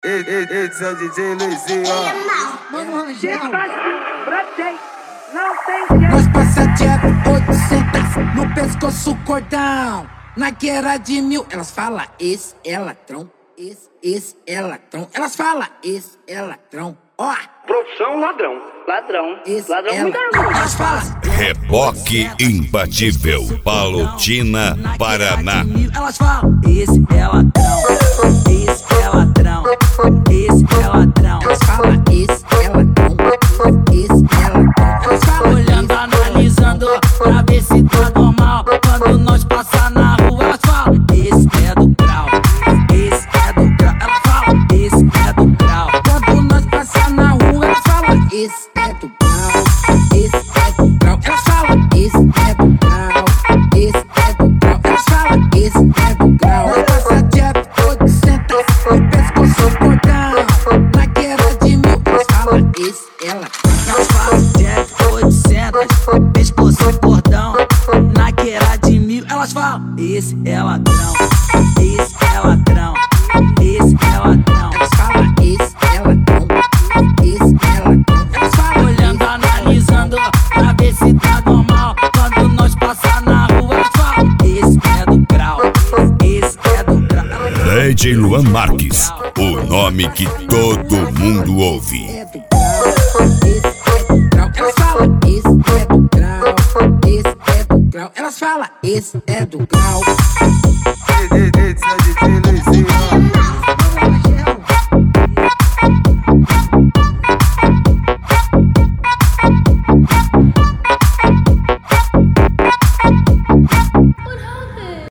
Esse é o DJ Luizinho, ó. Mano, Rangel. Não tem jeito. Nós passa direto 800 no pescoço cordão. Na guerra de 1000, elas falam esse é ladrão, esse é ladrão. Elas falam esse é ladrão, ó. Profissão ladrão. Ladrão. Esse Ladrão é muito ladrão. Elas falam Reboque imbatível, Palotina, Paraná. elas falam esse é ladrão, esse é ladrão, esse é ladrão. Elas falam esse é ladrão, esse é ladrão. Elas falam olhando, analisando pra ver se tá normal. Quando nós passar na rua, elas falam esse é do grau, esse é do grau. Elas falam esse é do grau. Quando nós passar na rua, elas falam esse é do grau, esse é do grau. Elas falam esse é do grau, esse é do grau. Elas falam esse é do grau. Nós passa direto 800 no pescoço cordão. Na guerra de 1000, elas falam esse é ladrão. Nós falam direto 800 pescoço cordão. Na guerra de 1000, elas falam esse é ladrão, esse é ladrão, esse é ladrão. Elas falam esse é ladrão, esse é ladrão. Elas falam olhando, analisando pra ver se tá normal. Quando nós passar na rua, elas falam esse é do grau, esse é do grau. DJ Luan Marques, o nome que todo mundo ouve. É do grau, esse é do grau. Elas falam esse é do grau, esse é do grau. Elas falam esse é do grau.